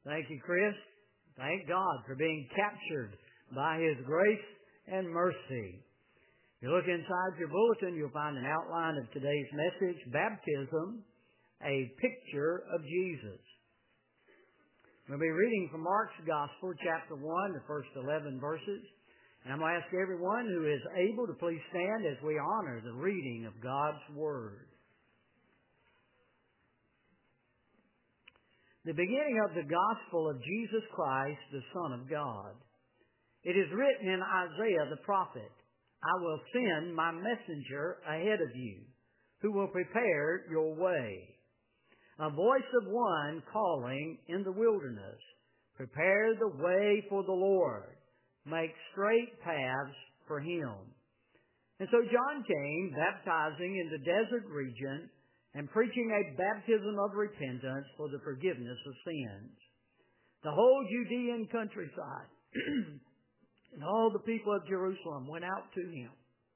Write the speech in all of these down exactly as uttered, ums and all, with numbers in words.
Thank you, Chris. Thank God for being captured by His grace and mercy. If you look inside your bulletin, you'll find an outline of today's message, Baptism, a Picture of Jesus. We'll be reading from Mark's Gospel, chapter one, the first eleven verses. And I'm going to ask everyone who is able to please stand as we honor the reading of God's Word. The beginning of the Gospel of Jesus Christ, the Son of God. It is written in Isaiah the prophet, I will send my messenger ahead of you, who will prepare your way. A voice of one calling in the wilderness, prepare the way for the Lord, make straight paths for Him. And so John came, baptizing in the desert region, and preaching a baptism of repentance for the forgiveness of sins. The whole Judean countryside and all the people of Jerusalem went out to Him,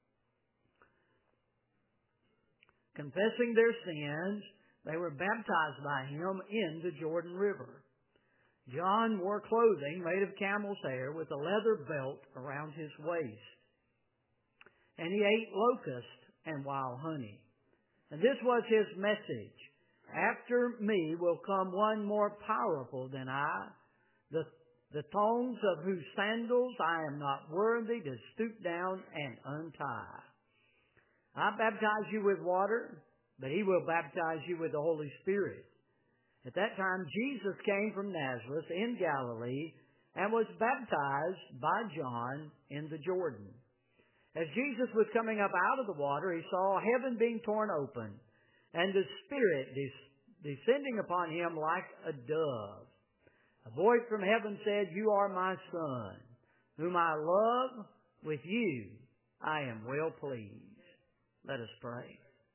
confessing their sins. They were baptized by Him in the Jordan River. John wore clothing made of camel's hair with a leather belt around his waist. And he ate locusts and wild honey. And this was his message. After me will come one more powerful than I, the, the thongs of whose sandals I am not worthy to stoop down and untie. I baptize you with water, but He will baptize you with the Holy Spirit. At that time, Jesus came from Nazareth in Galilee and was baptized by John in the Jordan. As Jesus was coming up out of the water, He saw heaven being torn open and the Spirit des- descending upon Him like a dove. A voice from heaven said, You are my Son, whom I love. With you I am well pleased. Let us pray.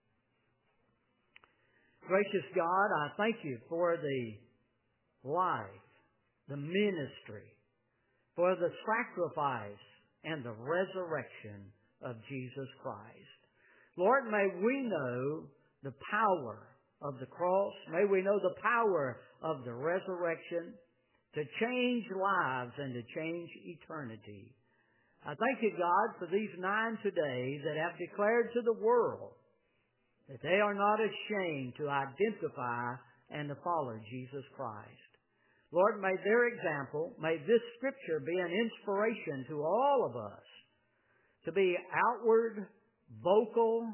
Gracious God, I thank You for the life, the ministry, for the sacrifice and the resurrection of Jesus Christ. Lord, may we know the power of the cross. May we know the power of the resurrection to change lives and to change eternity. I thank You, God, for these nine today that have declared to the world that they are not ashamed to identify and to follow Jesus Christ. Lord, may their example, may this Scripture be an inspiration to all of us to be outward, vocal,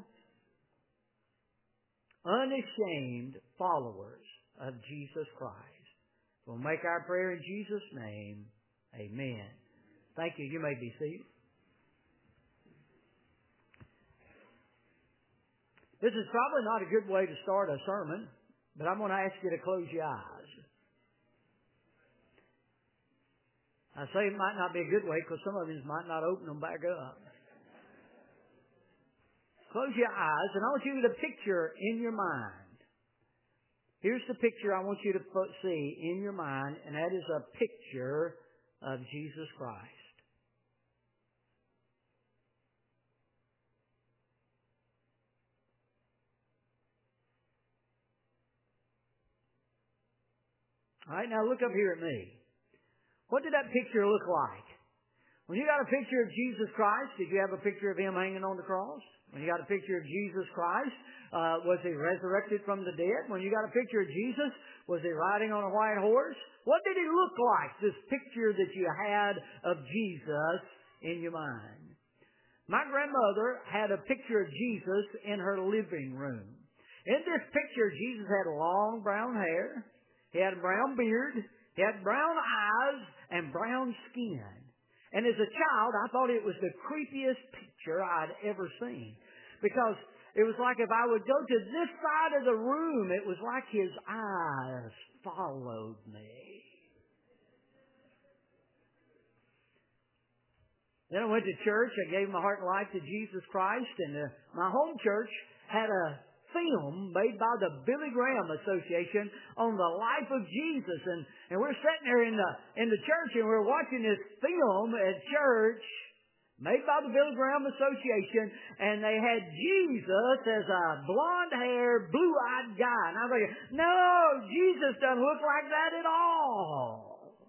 unashamed followers of Jesus Christ. We'll make our prayer in Jesus' name. Amen. Thank you. You may be seated. This is probably not a good way to start a sermon, but I'm going to ask you to close your eyes. I say it might not be a good way because some of you might not open them back up. Close your eyes, and I want you to picture in your mind. Here's the picture I want you to see in your mind, and that is a picture of Jesus Christ. All right, now look up here at me. What did that picture look like? When you got a picture of Jesus Christ, did you have a picture of Him hanging on the cross? When you got a picture of Jesus Christ, uh, was He resurrected from the dead? When you got a picture of Jesus, was He riding on a white horse? What did He look like, this picture that you had of Jesus in your mind? My grandmother had a picture of Jesus in her living room. In this picture, Jesus had long brown hair. He had a brown beard. He had brown eyes and brown skin. And as a child, I thought it was the creepiest picture I'd ever seen. Because it was like if I would go to this side of the room, it was like His eyes followed me. Then I went to church. I gave my heart and life to Jesus Christ. And uh, my home church had a film made by the Billy Graham Association on the life of Jesus, and, and we're sitting there in the in the church and we're watching this film at church made by the Billy Graham Association, and they had Jesus as a blonde-haired, blue-eyed guy. And I was like, no, Jesus doesn't look like that at all.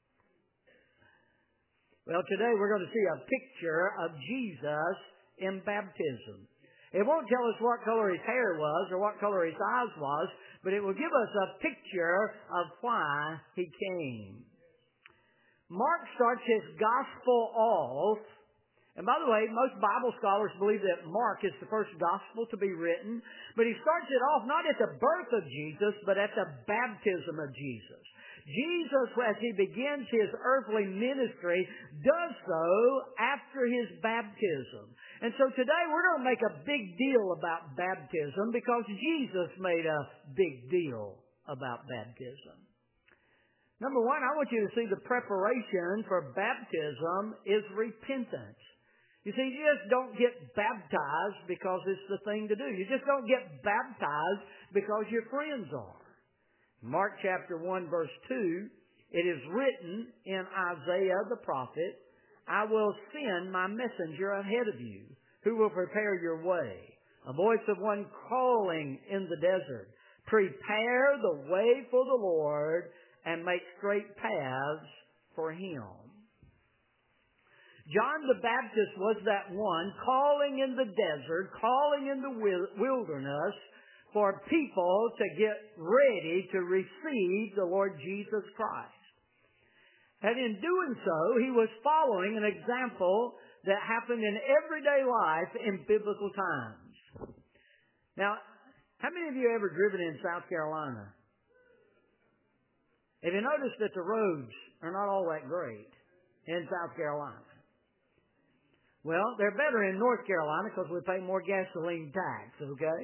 Well, today we're going to see a picture of Jesus in baptism. It won't tell us what color his hair was or what color his eyes was, but it will give us a picture of why he came. Mark starts his gospel off, and by the way, most Bible scholars believe that Mark is the first gospel to be written, but he starts it off not at the birth of Jesus, but at the baptism of Jesus. Jesus, as he begins his earthly ministry, does so after his baptism. And so today we're going to make a big deal about baptism because Jesus made a big deal about baptism. Number one, I want you to see the preparation for baptism is repentance. You see, you just don't get baptized because it's the thing to do. You just don't get baptized because your friends are. Mark chapter one verse two, it is written in Isaiah the prophet, I will send my messenger ahead of you, who will prepare your way. A voice of one calling in the desert, prepare the way for the Lord and make straight paths for him. John the Baptist was that one calling in the desert, calling in the wilderness for people to get ready to receive the Lord Jesus Christ. And in doing so, he was following an example that happened in everyday life in biblical times. Now, how many of you ever driven in South Carolina? Have you noticed that the roads are not all that great in South Carolina? Well, they're better in North Carolina because we pay more gasoline tax, okay?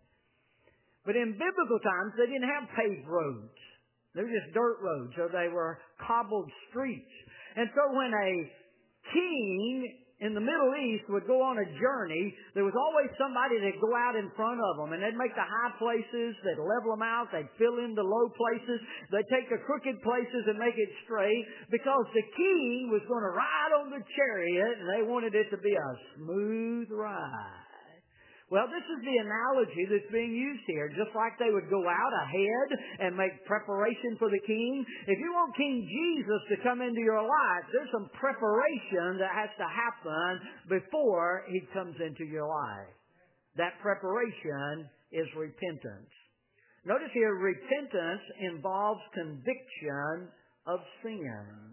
But in biblical times, they didn't have paved roads. They were just dirt roads, or they were cobbled streets. And so when a king in the Middle East would go on a journey, there was always somebody that'd go out in front of them, and they'd make the high places, they'd level them out, they'd fill in the low places, they'd take the crooked places and make it straight, because the king was going to ride on the chariot, and they wanted it to be a smooth ride. Well, this is the analogy that's being used here. Just like they would go out ahead and make preparation for the king. If you want King Jesus to come into your life, there's some preparation that has to happen before he comes into your life. That preparation is repentance. Notice here, repentance involves conviction of sin.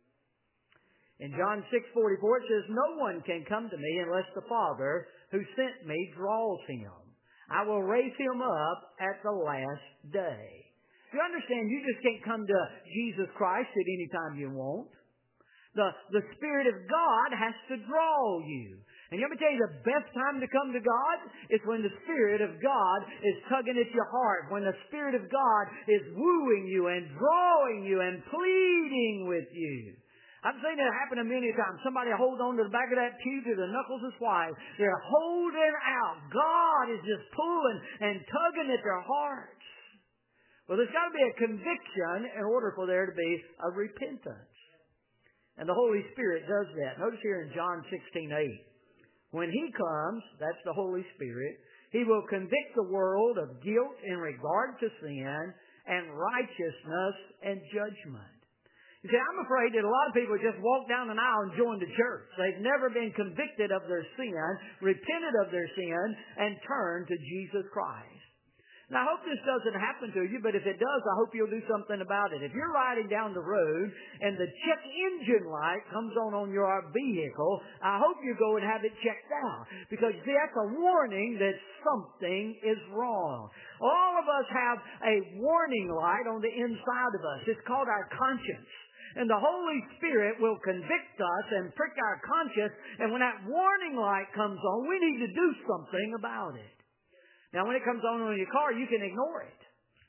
In John six forty-four, it says, no one can come to me unless the Father who sent me draws him. I will raise him up at the last day. You understand, you just can't come to Jesus Christ at any time you want. The, the Spirit of God has to draw you. And let me tell you, the best time to come to God is when the Spirit of God is tugging at your heart, when the Spirit of God is wooing you and drawing you and pleading with you. I've seen it happen a million times. Somebody hold on to the back of that pew till the knuckles is white. They're holding out. God is just pulling and tugging at their hearts. Well, there's got to be a conviction in order for there to be a repentance. And the Holy Spirit does that. Notice here in John sixteen eight. When he comes, that's the Holy Spirit, he will convict the world of guilt in regard to sin and righteousness and judgment. You see, I'm afraid that a lot of people just walk down an aisle and join the church. They've never been convicted of their sin, repented of their sin, and turned to Jesus Christ. Now, I hope this doesn't happen to you, but if it does, I hope you'll do something about it. If you're riding down the road and the check engine light comes on on your vehicle, I hope you go and have it checked out. Because, see, that's a warning that something is wrong. All of us have a warning light on the inside of us. It's called our conscience. And the Holy Spirit will convict us and prick our conscience. And when that warning light comes on, we need to do something about it. Now, when it comes on in your car, you can ignore it.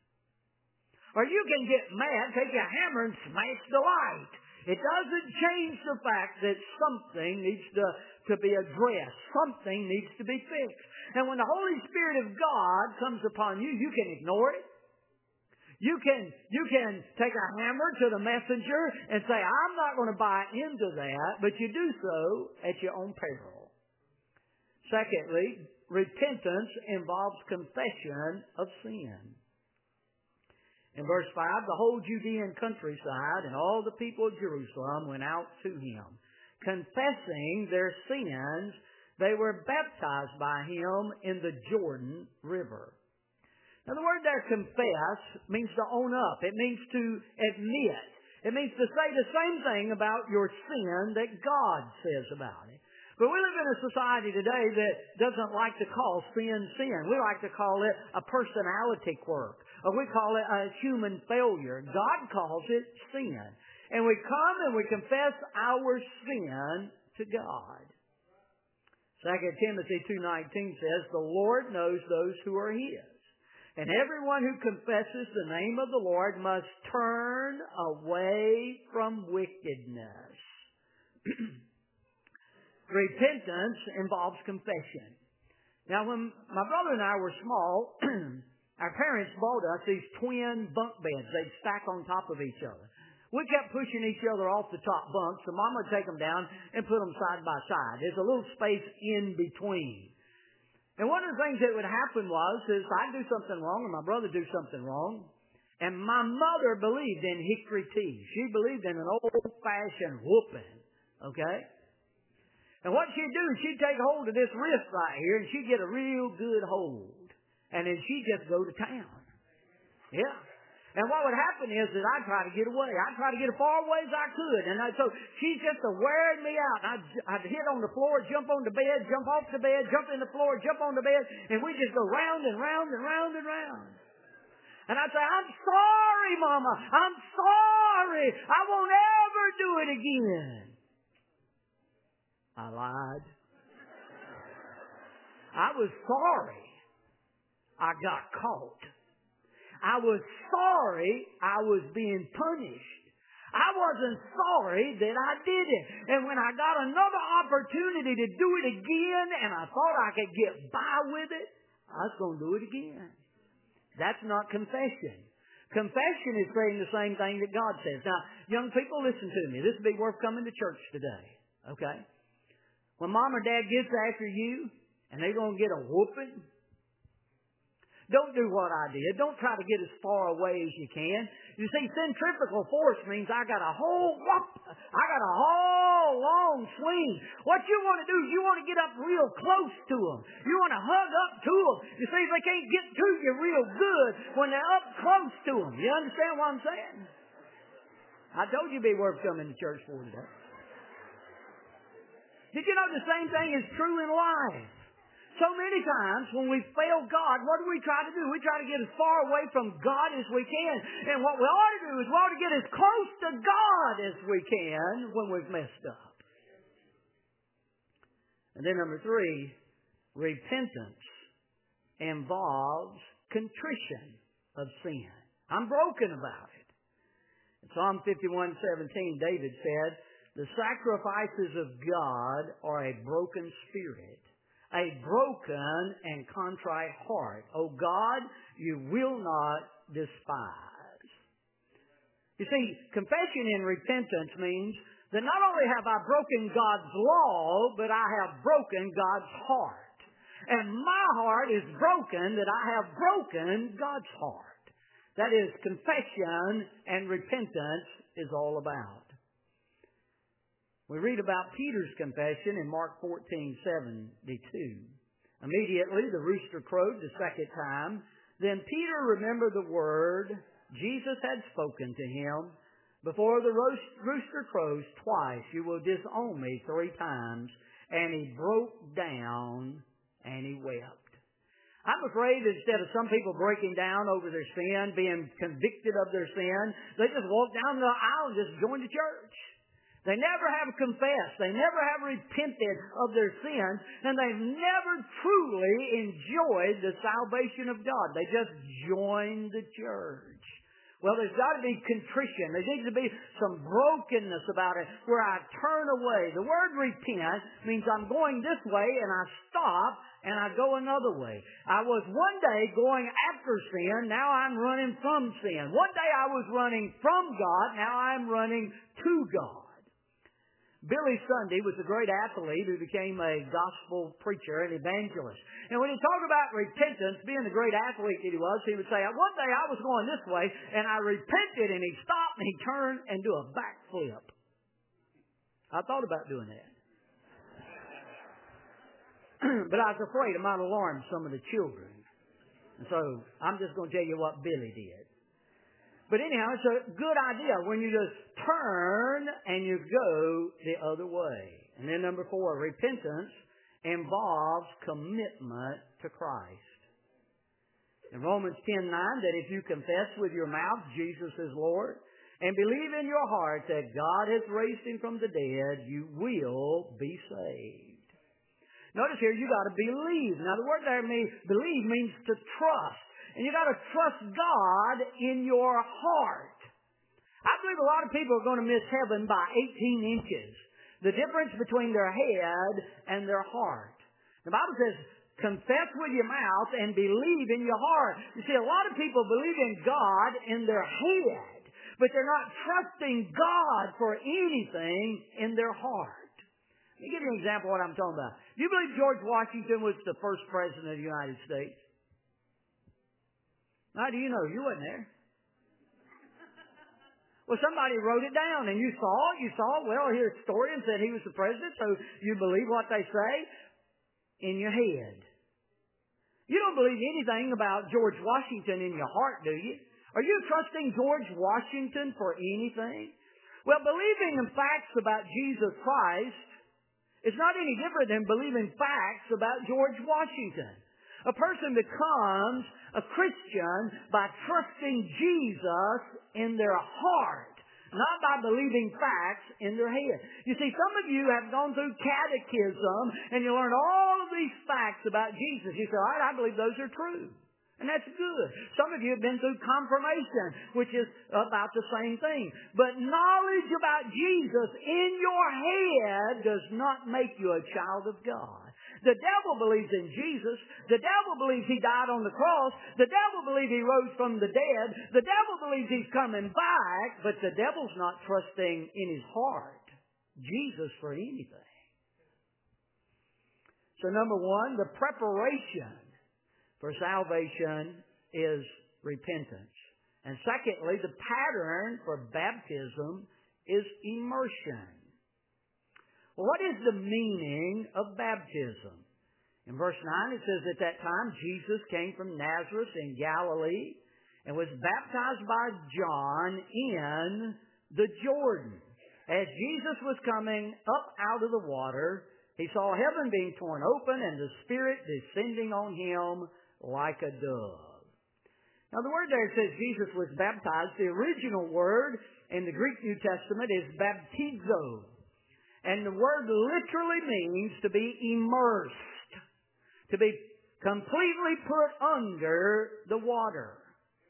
Or you can get mad, take a hammer and smash the light. It doesn't change the fact that something needs to, to be addressed. Something needs to be fixed. And when the Holy Spirit of God comes upon you, you can ignore it. You can, you can take a hammer to the messenger and say, I'm not going to buy into that, but you do so at your own peril. Secondly, repentance involves confession of sin. In verse five, the whole Judean countryside and all the people of Jerusalem went out to him. Confessing their sins, they were baptized by him in the Jordan River. Now the word there, confess, means to own up. It means to admit. It means to say the same thing about your sin that God says about it. But we live in a society today that doesn't like to call sin, sin. We like to call it a personality quirk, or we call it a human failure. God calls it sin. And we come and we confess our sin to God. Second Timothy two nineteen says, the Lord knows those who are His. And everyone who confesses the name of the Lord must turn away from wickedness. Repentance involves confession. Now, when my brother and I were small, our parents bought us these twin bunk beds. They'd stack on top of each other. We kept pushing each other off the top bunks, so Mom would take them down and put them side by side. There's a little space in between. And one of the things that would happen was, is I'd do something wrong or my brother do something wrong, and my mother believed in hickory tea. She believed in an old-fashioned whooping, okay? And what she'd do is she'd take hold of this wrist right here, and she'd get a real good hold. And then she'd just go to town. Yeah. And what would happen is that I'd try to get away. I'd try to get as far away as I could. And I, so she's just a wearing me out. And I'd, I'd hit on the floor, jump on the bed, jump off the bed, jump in the floor, jump on the bed. And we just go round and round and round and round. And I'd say, I'm sorry, Mama. I'm sorry. I won't ever do it again. I lied. I was sorry. I got caught. I was sorry I was being punished. I wasn't sorry that I did it. And when I got another opportunity to do it again and I thought I could get by with it, I was going to do it again. That's not confession. Confession is saying the same thing that God says. Now, young people, listen to me. This would be worth coming to church today. Okay? When Mom or Dad gets after you and they're going to get a whooping, don't do what I did. Don't try to get as far away as you can. You see, centrifugal force means I got a whole whoop, I got a whole long swing. What you want to do is you want to get up real close to them. You want to hug up to them. You see, they can't get to you real good when they're up close to them. You understand what I'm saying? I told you it'd be worth coming to church for today. Did you know the same thing is true in life? So many times when we fail God, what do we try to do? We try to get as far away from God as we can. And what we ought to do is we ought to get as close to God as we can when we've messed up. And then number three, repentance involves contrition of sin. I'm broken about it. In Psalm fifty-one seventeen, David said, the sacrifices of God are a broken spirit, a broken and contrite heart. O God, you will not despise. You see, confession and repentance means that not only have I broken God's law, but I have broken God's heart. And my heart is broken that I have broken God's heart. That is, confession and repentance is all about. We read about Peter's confession in Mark fourteen seventy-two. Immediately the rooster crowed the second time. Then Peter remembered the word Jesus had spoken to him. Before the rooster crows twice, you will disown me three times. And he broke down and he wept. I'm afraid that instead of some people breaking down over their sin, being convicted of their sin, they just walk down the aisle and just join the church. They never have confessed. They never have repented of their sins. And they've never truly enjoyed the salvation of God. They just join the church. Well, there's got to be contrition. There needs to be some brokenness about it where I turn away. The word repent means I'm going this way and I stop and I go another way. I was one day going after sin, now I'm running from sin. One day I was running from God, now I'm running to God. Billy Sunday was a great athlete who became a gospel preacher and evangelist. And when he talked about repentance, being the great athlete that he was, he would say, one day I was going this way, and I repented, and he stopped, and he turned and do a backflip. I thought about doing that. But I was afraid it might alarm some of the children. And so I'm just going to tell you what Billy did. But anyhow, it's a good idea when you just turn and you go the other way. And then number four, repentance involves commitment to Christ. In Romans ten nine, that if you confess with your mouth Jesus is Lord and believe in your heart that God has raised Him from the dead, you will be saved. Notice here, you got to believe. Now, the word there means believe means to trust. And you got to trust God in your heart. I believe a lot of people are going to miss heaven by eighteen inches. The difference between their head and their heart. The Bible says, confess with your mouth and believe in your heart. You see, a lot of people believe in God in their head, but they're not trusting God for anything in their heart. Let me give you an example of what I'm talking about. Do you believe George Washington was the first president of the United States? How do you know? You weren't there. Well, somebody wrote it down, and you saw it. You saw it. Well, here historian said he was the president, so you believe what they say in your head. You don't believe anything about George Washington in your heart, do you? Are you trusting George Washington for anything? Well, believing in facts about Jesus Christ is not any different than believing facts about George Washington. A person becomes a Christian by trusting Jesus in their heart, not by believing facts in their head. You see, some of you have gone through catechism and you learn all of these facts about Jesus. You say, all right, I believe those are true. And that's good. Some of you have been through confirmation, which is about the same thing. But knowledge about Jesus in your head does not make you a child of God. The devil believes in Jesus. The devil believes He died on the cross. The devil believes He rose from the dead. The devil believes He's coming back, but the devil's not trusting in his heart Jesus for anything. So number one, the preparation for salvation is repentance. And secondly, the pattern for baptism is immersion. Well, what is the meaning of baptism? In verse nine, it says, at that time Jesus came from Nazareth in Galilee and was baptized by John in the Jordan. As Jesus was coming up out of the water, He saw heaven being torn open and the Spirit descending on Him like a dove. Now the word there says Jesus was baptized. The original word in the Greek New Testament is baptizo. And the word literally means to be immersed, to be completely put under the water.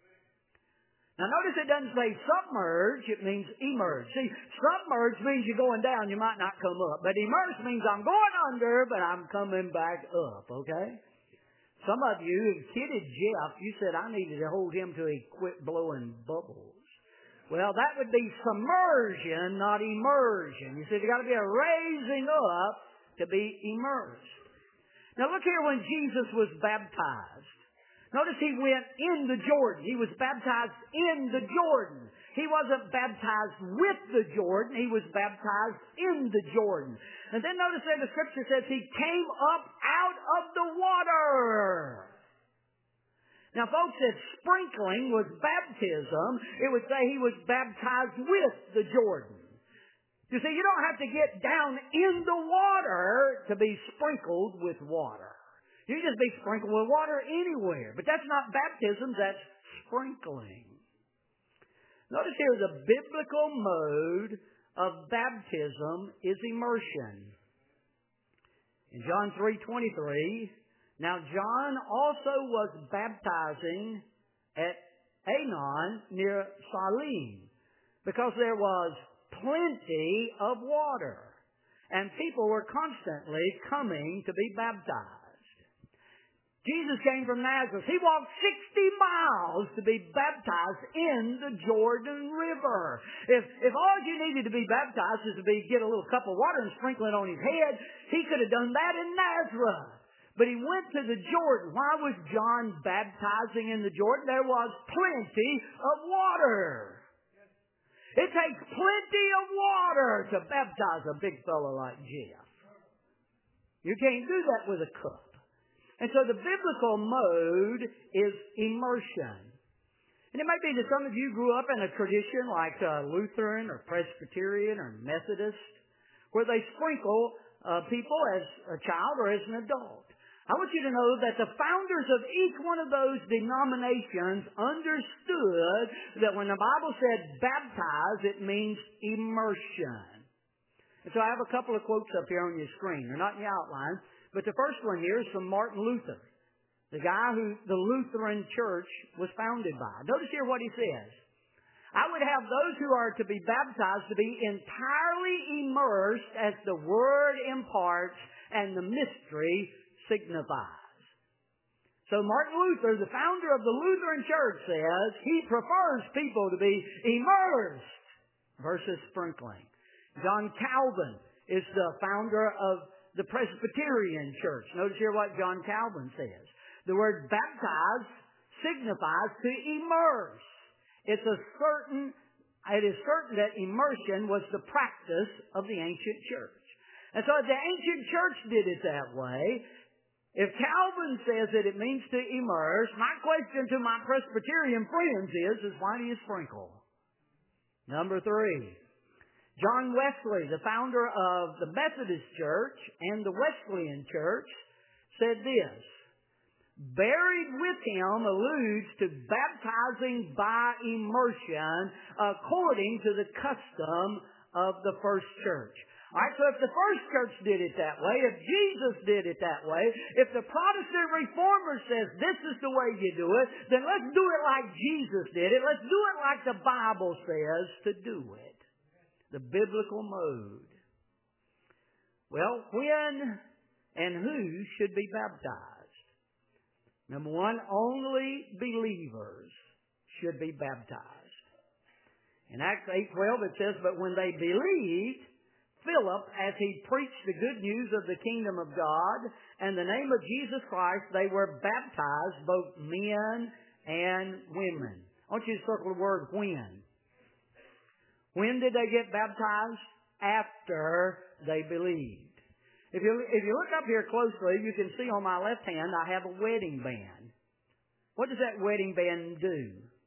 Now notice it doesn't say submerge, it means immerse. See, submerge means you're going down, you might not come up. But immerse means I'm going under, but I'm coming back up, okay? Some of you kidded Jeff. You said I needed to hold him till he quit blowing bubbles. Well, that would be submersion, not immersion. You see, there's got to be a raising up to be immersed. Now look here when Jesus was baptized. Notice He went in the Jordan. He was baptized in the Jordan. He wasn't baptized with the Jordan. He was baptized in the Jordan. And then notice that the Scripture says He came up out of the water. Now, folks, if sprinkling was baptism, it would say He was baptized with the Jordan. You see, you don't have to get down in the water to be sprinkled with water. You can just be sprinkled with water anywhere. But that's not baptism, that's sprinkling. Notice here, the biblical mode of baptism is immersion. In John three twenty-three, now John also was baptizing at Aenon near Salim, because there was plenty of water, and people were constantly coming to be baptized. Jesus came from Nazareth. He walked sixty miles to be baptized in the Jordan River. If, if all you needed to be baptized is to be, get a little cup of water and sprinkle it on his head, he could have done that in Nazareth. But he went to the Jordan. Why was John baptizing in the Jordan? There was plenty of water. It takes plenty of water to baptize a big fellow like Jeff. You can't do that with a cup. And so the biblical mode is immersion. And it may be that some of you grew up in a tradition like uh, Lutheran or Presbyterian or Methodist, where they sprinkle uh, people as a child or as an adult. I want you to know that the founders of each one of those denominations understood that when the Bible said baptize, it means immersion. And so I have a couple of quotes up here on your screen. They're not in your outline, but the first one here is from Martin Luther, the guy who the Lutheran Church was founded by. Notice here what he says. I would have those who are to be baptized to be entirely immersed as the Word imparts and the mystery signifies. So Martin Luther, the founder of the Lutheran Church, says he prefers people to be immersed versus sprinkling. John Calvin is the founder of the Presbyterian Church. Notice here what John Calvin says. The word baptize signifies to immerse. It's a certain, it is certain that immersion was the practice of the ancient church. And so if the ancient church did it that way, if Calvin says that it means to immerse, my question to my Presbyterian friends is, is why do you sprinkle? Number three, John Wesley, the founder of the Methodist Church and the Wesleyan Church, said this, buried with him alludes to baptizing by immersion according to the custom of the first church. All right, so if the first church did it that way, if Jesus did it that way, if the Protestant Reformer says this is the way you do it, then let's do it like Jesus did it. Let's do it like the Bible says to do it. The biblical mode. Well, when and who should be baptized? Number one, only believers should be baptized. In Acts eight twelve it says, but when they believed, Philip, as he preached the good news of the kingdom of God and the name of Jesus Christ, they were baptized, both men and women. I want you to circle the word when. When did they get baptized? After they believed. If you, if you look up here closely, you can see on my left hand I have a wedding band. What does that wedding band do?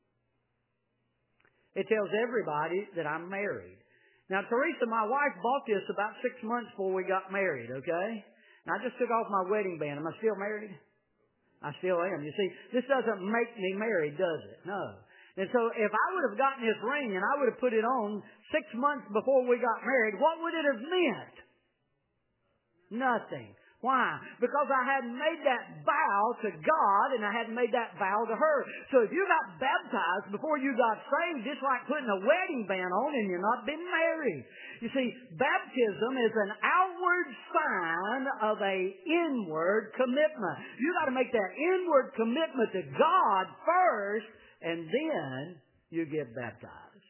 It tells everybody that I'm married. Now, Teresa, my wife, bought this about six months before we got married, okay? And I just took off my wedding band. Am I still married? I still am. You see, this doesn't make me married, does it? No. And so if I would have gotten this ring and I would have put it on six months before we got married, what would it have meant? Nothing. Why? Because I hadn't made that vow to God and I hadn't made that vow to her. So if you got baptized before you got saved, it's like putting a wedding band on and you're not been married. You see, baptism is an outward sign of a inward commitment. You got to make that inward commitment to God first and then you get baptized.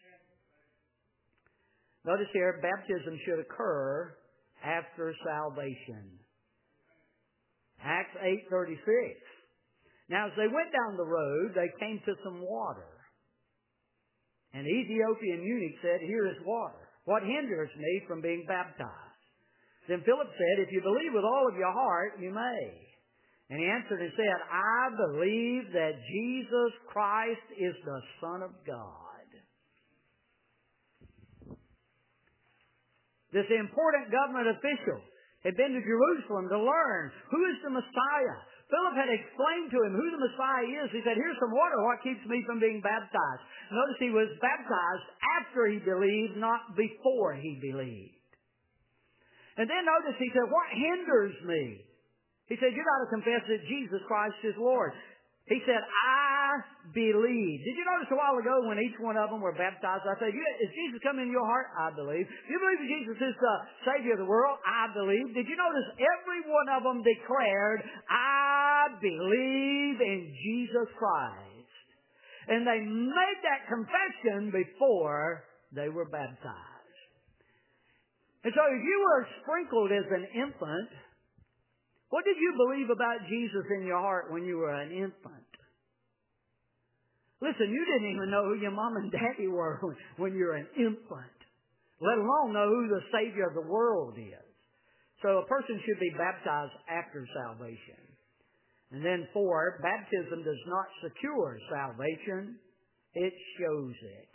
Notice here, baptism should occur after salvation. Acts eight thirty-six. Now, as they went down the road, they came to some water. And the Ethiopian eunuch said, here is water. What hinders me from being baptized? Then Philip said, if you believe with all of your heart, you may. And he answered and said, I believe that Jesus Christ is the Son of God. This important government official had been to Jerusalem to learn who is the Messiah. Philip had explained to him who the Messiah is. He said, here's some water. What keeps me from being baptized? Notice he was baptized after he believed, not before he believed. And then notice he said, what hinders me? He said, you got to confess that Jesus Christ is Lord. He said, I believe. Did you notice a while ago when each one of them were baptized? I said, is Jesus come in your heart? I believe. Do you believe that Jesus is the Savior of the world? I believe. Did you notice every one of them declared, I I believe in Jesus Christ. And they made that confession before they were baptized. And so if you were sprinkled as an infant, what did you believe about Jesus in your heart when you were an infant? Listen, you didn't even know who your mom and daddy were when you were an infant, let alone know who the Savior of the world is. So a person should be baptized after salvation. And then four, baptism does not secure salvation, it shows it.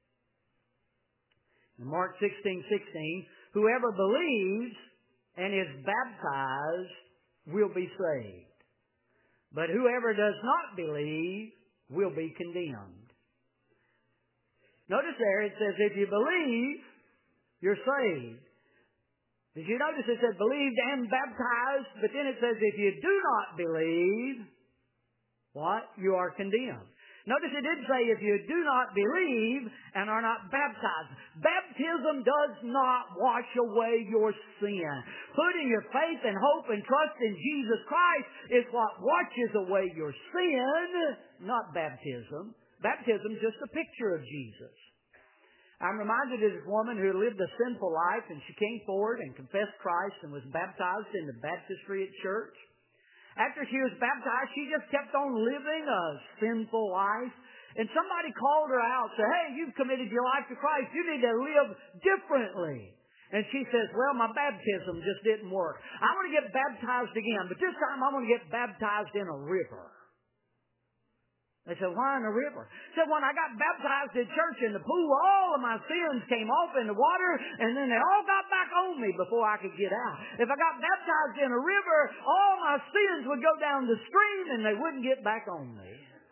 In Mark sixteen sixteen, whoever believes and is baptized will be saved. But whoever does not believe will be condemned. Notice there it says, if you believe, you're saved. Did you notice it said believed and baptized? But then it says if you do not believe, what? You are condemned. Notice it did say if you do not believe and are not baptized. Baptism does not wash away your sin. Putting your faith and hope and trust in Jesus Christ is what washes away your sin, not baptism. Baptism is just a picture of Jesus. I'm reminded of this woman who lived a sinful life, and she came forward and confessed Christ and was baptized in the baptistry at church. After she was baptized, she just kept on living a sinful life. And somebody called her out and said, hey, you've committed your life to Christ. You need to live differently. And she says, well, my baptism just didn't work. I want to get baptized again, but this time I want to get baptized in a river. They said, why in the river? She said, when I got baptized at church in the pool, all of my sins came off in the water, and then they all got back on me before I could get out. If I got baptized in a river, all my sins would go down the stream, and they wouldn't get back on me.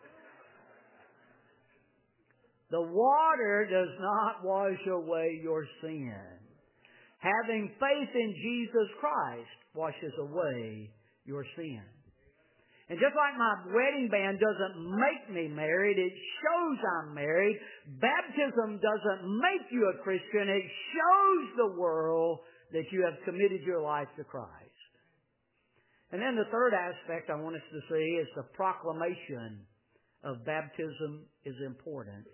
The water does not wash away your sin. Having faith in Jesus Christ washes away your sin. And just like my wedding band doesn't make me married, it shows I'm married. Baptism doesn't make you a Christian. It shows the world that you have committed your life to Christ. And then the third aspect I want us to see is the proclamation of baptism is important.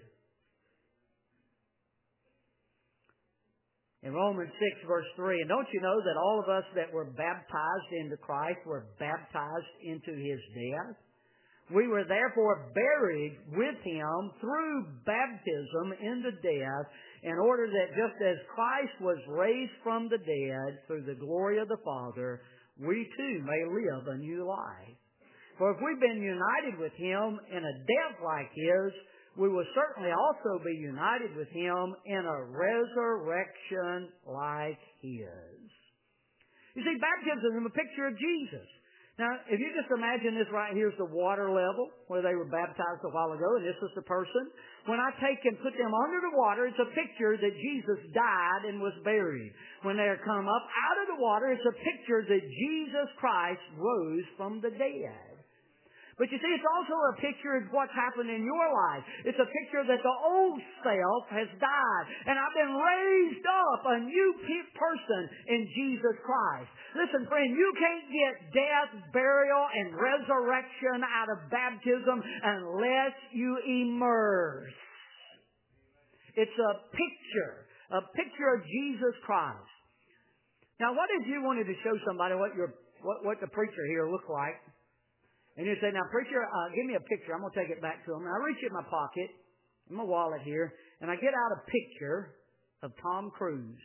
In Romans six verse three, and don't you know that all of us that were baptized into Christ were baptized into His death? We were therefore buried with Him through baptism into death, in order that just as Christ was raised from the dead through the glory of the Father, we too may live a new life. For if we've been united with Him in a death like His, we will certainly also be united with Him in a resurrection like His. You see, baptism is a picture of Jesus. Now, if you just imagine this right here is the water level where they were baptized a while ago, and this is the person. When I take and put them under the water, it's a picture that Jesus died and was buried. When they are come up out of the water, it's a picture that Jesus Christ rose from the dead. But you see, it's also a picture of what's happened in your life. It's a picture that the old self has died. And I've been raised up a new person in Jesus Christ. Listen, friend, you can't get death, burial, and resurrection out of baptism unless you immerse. It's a picture, a picture of Jesus Christ. Now, what if you wanted to show somebody what your what, what the preacher here looked like? And you say, now, preacher, uh, give me a picture. I'm going to take it back to him. And I reach in my pocket, in my wallet here, and I get out a picture of Tom Cruise.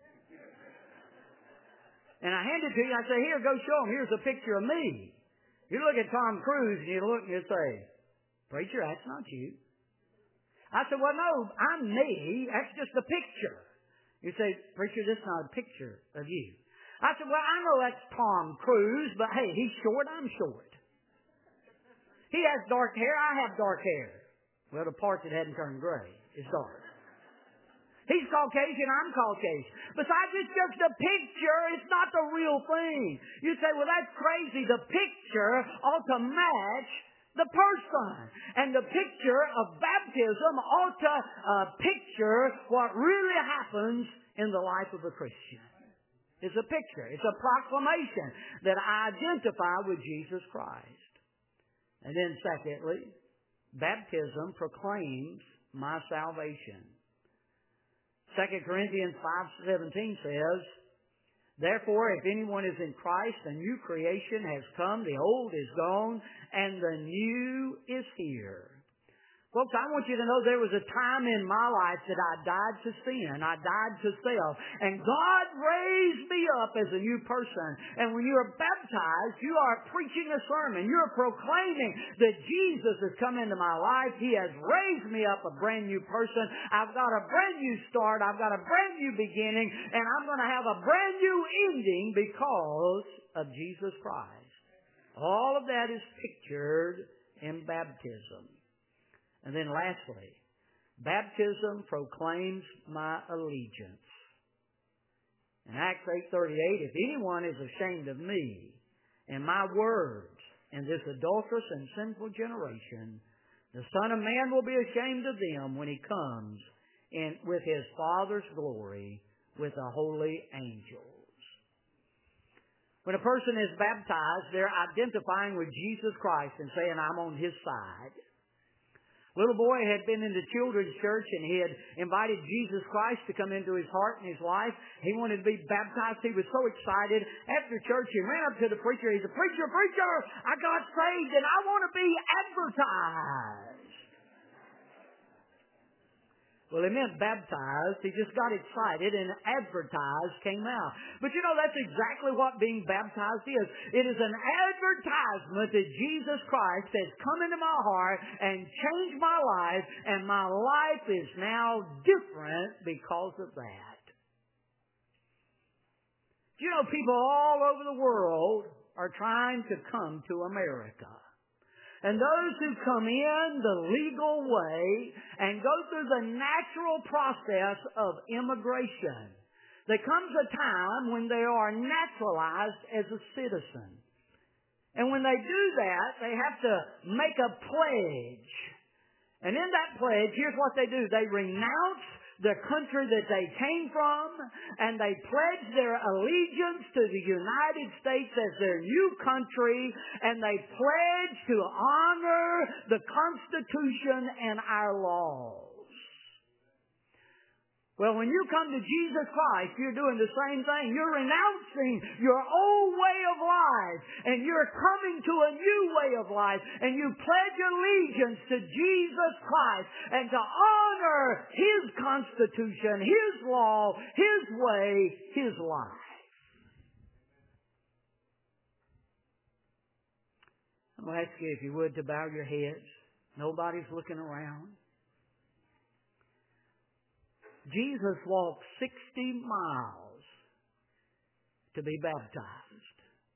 And I hand it to you. I say, here, go show him. Here's a picture of me. You look at Tom Cruise, and you look and you say, preacher, that's not you. I said, well, no, I'm me. That's just a picture. You say, preacher, this is not a picture of you. I said, well, I know that's Tom Cruise, but hey, he's short, I'm short. He has dark hair, I have dark hair. Well, the part that hadn't turned gray is dark. He's Caucasian, I'm Caucasian. Besides, it's just a picture, it's not the real thing. You say, well, that's crazy. The picture ought to match the person. And the picture of baptism ought to uh, picture what really happens in the life of a Christian. It's a picture. It's a proclamation that I identify with Jesus Christ. And then secondly, baptism proclaims my salvation. Second Corinthians five seventeen says, therefore, if anyone is in Christ, a new creation has come, the old is gone, and the new is here. Folks, I want you to know there was a time in my life that I died to sin. I died to self. And God raised me up as a new person. And when you are baptized, you are preaching a sermon. You're proclaiming that Jesus has come into my life. He has raised me up a brand new person. I've got a brand new start. I've got a brand new beginning. And I'm going to have a brand new ending because of Jesus Christ. All of that is pictured in baptism. And then lastly, baptism proclaims my allegiance. In Acts eight thirty-eight, if anyone is ashamed of me and my words in this adulterous and sinful generation, the Son of Man will be ashamed of them when he comes in with his Father's glory with the holy angels. When a person is baptized, they're identifying with Jesus Christ and saying, I'm on his side. Little boy had been in the children's church and he had invited Jesus Christ to come into his heart and his life. He wanted to be baptized. He was so excited. After church, he ran up to the preacher. He said, preacher, preacher, I got saved and I want to be advertised. Well, he meant baptized. He just got excited and advertised came out. But you know, that's exactly what being baptized is. It is an advertisement that Jesus Christ has come into my heart and changed my life, and my life is now different because of that. You know, people all over the world are trying to come to America. And those who come in the legal way and go through the natural process of immigration, there comes a time when they are naturalized as a citizen. And when they do that, they have to make a pledge. And in that pledge, here's what they do. They renounce the country that they came from, and they pledge their allegiance to the United States as their new country, and they pledge to honor the Constitution and our laws. Well, when you come to Jesus Christ, you're doing the same thing. You're renouncing your old way of life, and you're coming to a new way of life, and you pledge allegiance to Jesus Christ and to honor His Constitution, His law, His way, His life. I'm going to ask you, if you would, to bow your heads. Nobody's looking around. Jesus walked sixty miles to be baptized.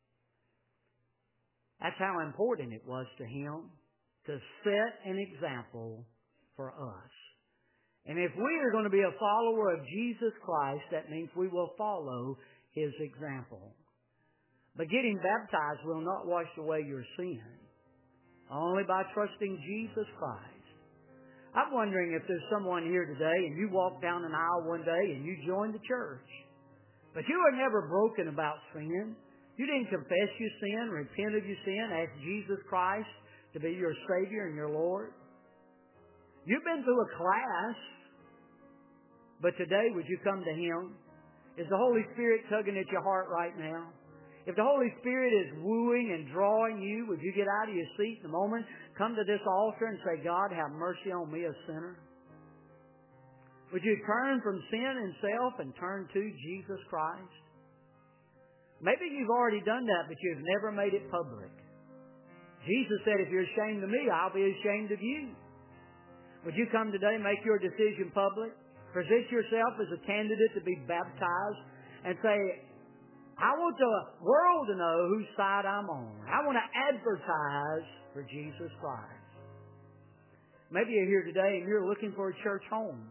That's how important it was to Him to set an example for us. And if we are going to be a follower of Jesus Christ, that means we will follow His example. But getting baptized will not wash away your sin. Only by trusting Jesus Christ. I'm wondering if there's someone here today and you walk down an aisle one day and you join the church. But you are never broken about sin. You didn't confess your sin, repent of your sin, ask Jesus Christ to be your Savior and your Lord. You've been through a class, but today would you come to Him? Is the Holy Spirit tugging at your heart right now? If the Holy Spirit is wooing and drawing you, would you get out of your seat in a moment, come to this altar and say, God, have mercy on me, a sinner? Would you turn from sin and self and turn to Jesus Christ? Maybe you've already done that, but you've never made it public. Jesus said, if you're ashamed of me, I'll be ashamed of you. Would you come today, make your decision public, present yourself as a candidate to be baptized, and say, I want the world to know whose side I'm on. I want to advertise for Jesus Christ. Maybe you're here today and you're looking for a church home.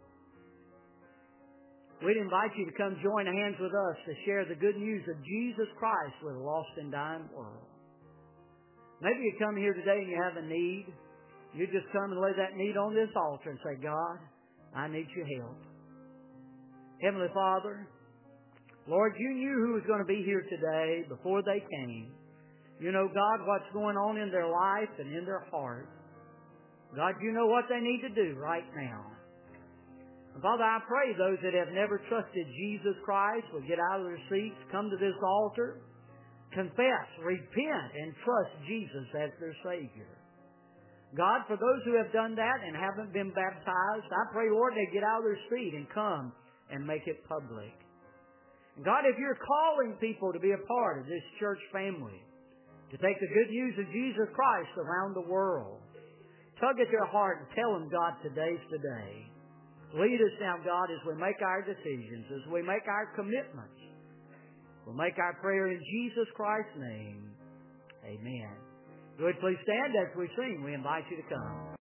We'd invite you to come join hands with us to share the good news of Jesus Christ with a lost and dying world. Maybe you come here today and you have a need. You just come and lay that need on this altar and say, God, I need your help. Heavenly Father, Lord, you knew who was going to be here today before they came. You know, God, what's going on in their life and in their heart. God, you know what they need to do right now. And Father, I pray those that have never trusted Jesus Christ will get out of their seats, come to this altar, confess, repent, and trust Jesus as their Savior. God, for those who have done that and haven't been baptized, I pray, Lord, they get out of their seat and come and make it public. And God, if you're calling people to be a part of this church family, to take the good news of Jesus Christ around the world, tug at their heart and tell them, God, today's today. Lead us now, God, as we make our decisions, as we make our commitments. We'll make our prayer in Jesus Christ's name. Amen. Good, please stand as we sing. We invite you to come.